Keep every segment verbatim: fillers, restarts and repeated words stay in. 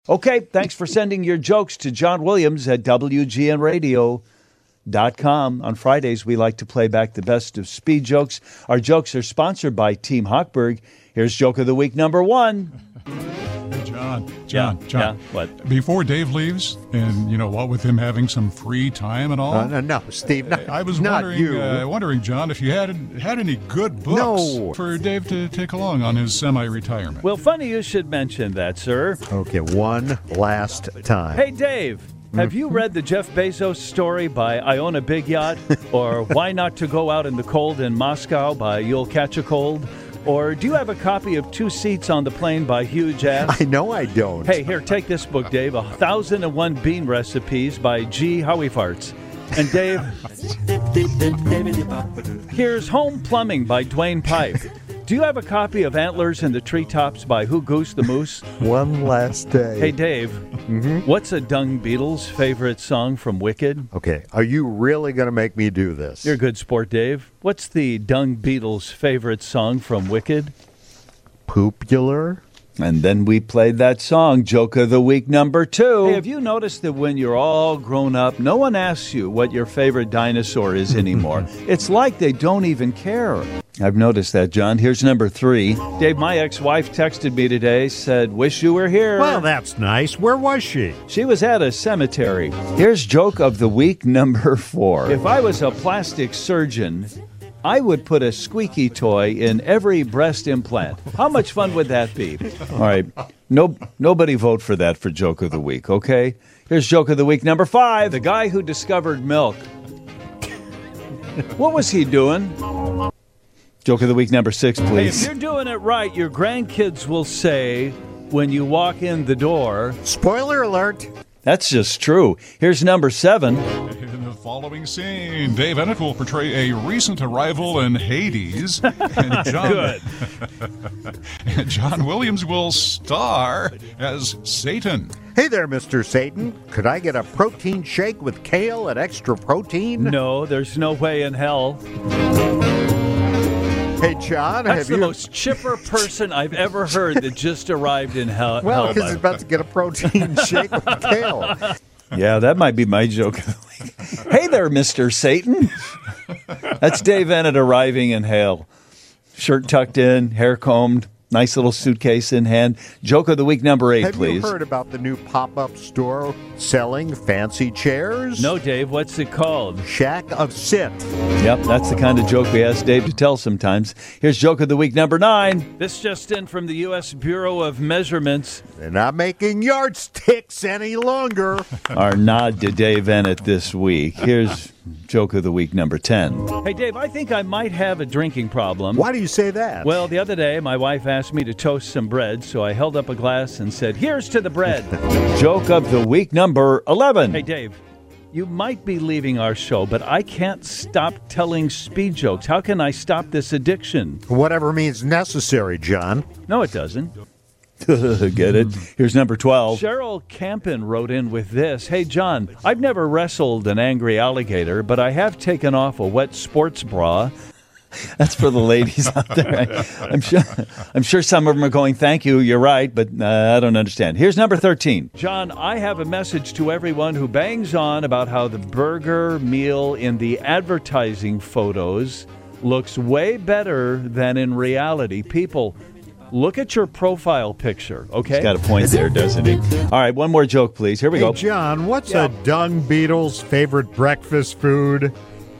Okay, thanks for sending your jokes to John Williams at W G N radio dot com. On Fridays, we like to play back the best of speed jokes. Our jokes are sponsored by Team Hochberg. Here's Joke of the Week number one. John, John, yeah, John. Yeah, what? Before Dave leaves, and you know what, with him having some free time and all. Uh, no, no, Steve, not, I was not wondering, you. Uh, wondering, John, if you had had any good books No. for Dave to take along on his semi-retirement. Well, funny you should mention that, sir. Okay, one last time. Hey, Dave, have you read the Jeff Bezos story by I Own a Big Yacht? Or Why Not to Go Out in the Cold in Moscow by You'll Catch a Cold? Or do you have a copy of Two Seats on the Plane by Huge Ass? I know I don't. Hey, here, take this book, Dave. A Thousand and One Bean Recipes by G. Howie Farts. And Dave, here's Home Plumbing by Dwayne Pipe. Do you have a copy of Antlers in the Treetops by Who Goose the Moose? One last day. Hey, Dave, mm-hmm. what's a Dung Beatles' favorite song from Wicked? Okay, are you really going to make me do this? You're a good sport, Dave. What's the Dung Beatles' favorite song from Wicked? Popular? And then we played that song, Joke of the Week number two. Hey, have you noticed that when you're all grown up, no one asks you what your favorite dinosaur is anymore? It's like they don't even care. I've noticed that, John. Here's number three. Dave, my ex-wife texted me today, said, wish you were here. Well, that's nice. Where was she? She was at a cemetery. Here's Joke of the Week number four. If I was a plastic surgeon, I would put a squeaky toy in every breast implant. How much fun would that be? All right. No, nobody vote for that for Joke of the Week, okay? Here's Joke of the Week number five. The guy who discovered milk. What was he doing? Joke of the Week number six, please. Hey, if you're doing it right, your grandkids will say when you walk in the door, spoiler alert. That's just true. Here's number seven. In the following scene, Dave Ennett will portray a recent arrival in Hades. And John, Good. and John Williams will star as Satan. Hey there, Mister Satan. Could I get a protein shake with kale and extra protein? No, there's no way in hell. Hey, John, That's have the you... most chipper person I've ever heard that just arrived in hell. Well, hell because he's about to get a protein shake with kale. Yeah, that might be my joke of the week. Hey there, Mister Satan. That's Dave Ennett arriving in hell. Shirt tucked in, hair combed, nice little suitcase in hand. Joke of the week number eight, have please. Have you heard about the new pop-up store selling fancy chairs? No, Dave. What's it called? Shack of Sit. Yep, that's the kind of joke we ask Dave to tell sometimes. Here's Joke of the Week number nine. This just in from the U S Bureau of Measurements. They're not making yardsticks any longer. Our nod to Dave Ennett this week. Here's Joke of the Week number ten. Hey, Dave, I think I might have a drinking problem. Why do you say that? Well, the other day, my wife asked me to toast some bread, so I held up a glass and said, here's to the bread. Joke of the Week number eleven. Hey, Dave, you might be leaving our show, but I can't stop telling speed jokes. How can I stop this addiction? Whatever means necessary, John. No, it doesn't. Get it? Here's number twelve. Cheryl Campen wrote in with this. Hey, John, I've never wrestled an angry alligator, but I have taken off a wet sports bra. That's for the ladies out there. I, I'm sure I'm sure some of them are going, thank you, you're right, but uh, I don't understand. Here's number thirteen. John, I have a message to everyone who bangs on about how the burger meal in the advertising photos looks way better than in reality. People, look at your profile picture, okay? He's got a point there, doesn't he? All right, one more joke, please. Here we hey, go. John, what's Yeah. a dung beetle's favorite breakfast food?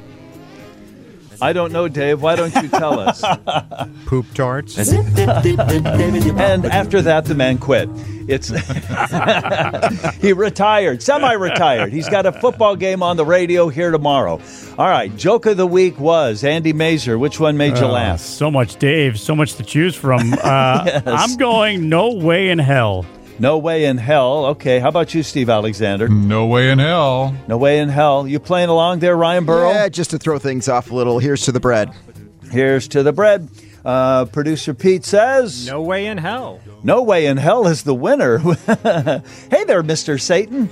I don't know, Dave. Why don't you tell us? Poop tarts. And after that, the man quit. It's he retired, semi-retired. He's got a football game on the radio here tomorrow. All right, joke of the week was Andy Mazer. Which one made you Uh, laugh? So much, Dave. So much to choose from. Uh, Yes. I'm going no way in hell. No way in hell. Okay, how about you, Steve Alexander? No way in hell. No way in hell. You playing along there, Ryan Burrow? Yeah, just to throw things off a little. Here's to the bread. Here's to the bread. Uh, Producer Pete says... No way in hell. No way in hell is the winner. Hey there, Mister Satan.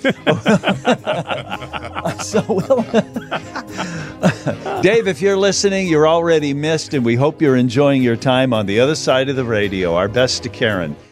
So, Will, Dave, if you're listening, you're already missed, and we hope you're enjoying your time on the other side of the radio. Our best to Karen.